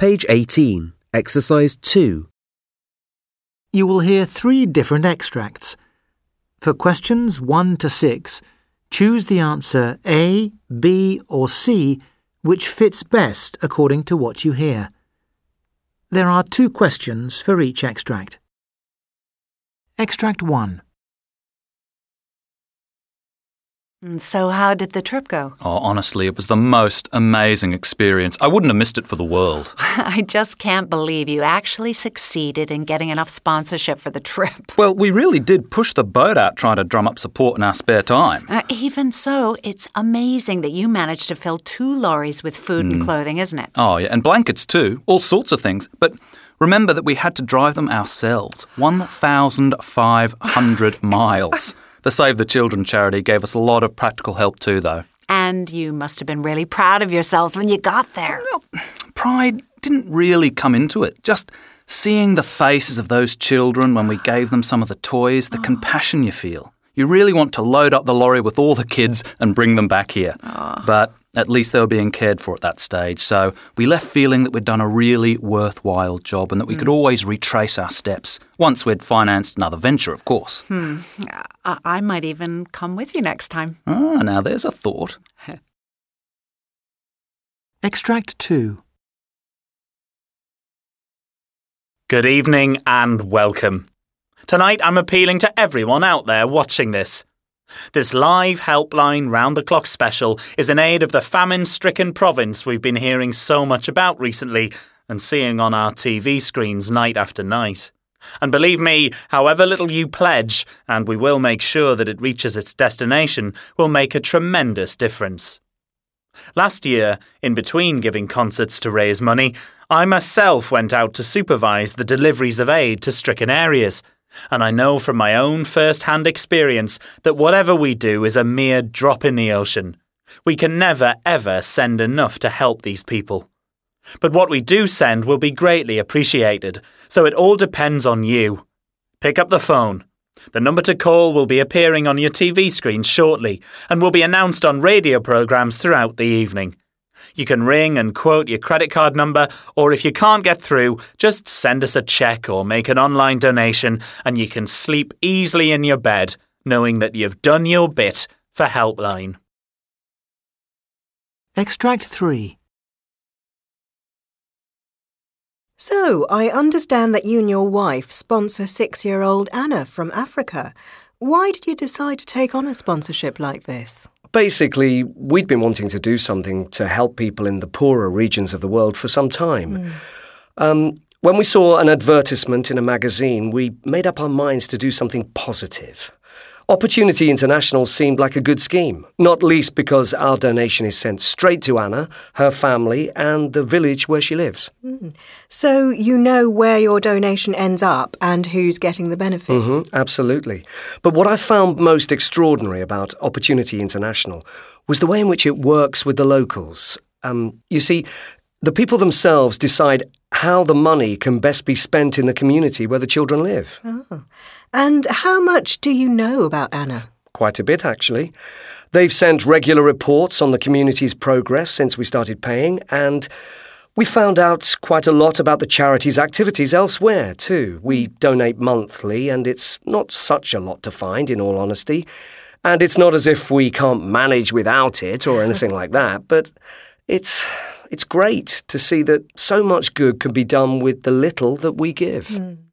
Page 18, Exercise 2. You will hear 3 different extracts. For questions 1 to 6, choose the answer A, B or C which fits best according to what you hear. There are 2 questions for each extract. Extract 1. So how did the trip go? Oh, honestly, it was the most amazing experience. I wouldn't have missed it for the world. I just can't believe you actually succeeded in getting enough sponsorship for the trip. Well, we really did push the boat out trying to drum up support in our spare time. Even so, it's amazing that you managed to fill 2 lorries with food and clothing, isn't it? Oh, yeah, and blankets too. All sorts of things. But remember that we had to drive them ourselves. 1,500 miles. The Save the Children charity gave us a lot of practical help too, though. And you must have been really proud of yourselves when you got there. Well, pride didn't really come into it. Just seeing the faces of those children when we gave them some of the toys, the compassion you feel. You really want to load up the lorry with all the kids and bring them back here. But at least they were being cared for at that stage. So we left feeling that we'd done a really worthwhile job and that we could always retrace our steps, once we'd financed another venture, of course. I might even come with you next time. Now there's a thought. Extract 2. Good evening and welcome. Tonight I'm appealing to everyone out there watching this. This live helpline round-the-clock special is in aid of the famine-stricken province we've been hearing so much about recently and seeing on our TV screens night after night. And believe me, however little you pledge, and we will make sure that it reaches its destination, will make a tremendous difference. Last year, in between giving concerts to raise money, I myself went out to supervise the deliveries of aid to stricken areas. And I know from my own first-hand experience that whatever we do is a mere drop in the ocean. We can never, ever send enough to help these people. But what we do send will be greatly appreciated, so it all depends on you. Pick up the phone. The number to call will be appearing on your TV screen shortly and will be announced on radio programmes throughout the evening. You can ring and quote your credit card number, or if you can't get through, just send us a cheque or make an online donation and you can sleep easily in your bed knowing that you've done your bit for Helpline. Extract 3. So, I understand that you and your wife sponsor 6-year-old Anna from Africa. Why did you decide to take on a sponsorship like this? Basically, we'd been wanting to do something to help people in the poorer regions of the world for some time. When we saw an advertisement in a magazine, we made up our minds to do something positive. Opportunity International seemed like a good scheme, not least because our donation is sent straight to Anna, her family and the village where she lives. So you know where your donation ends up and who's getting the benefits? Absolutely. But what I found most extraordinary about Opportunity International was the way in which it works with the locals. You see, the people themselves decide how the money can best be spent in the community where the children live. And how much do you know about Anna? Quite a bit, actually. They've sent regular reports on the community's progress since we started paying, and we found out quite a lot about the charity's activities elsewhere, too. We donate monthly, and it's not such a lot to find, in all honesty. And it's not as if we can't manage without it or anything like that, but it's great to see that so much good can be done with the little that we give.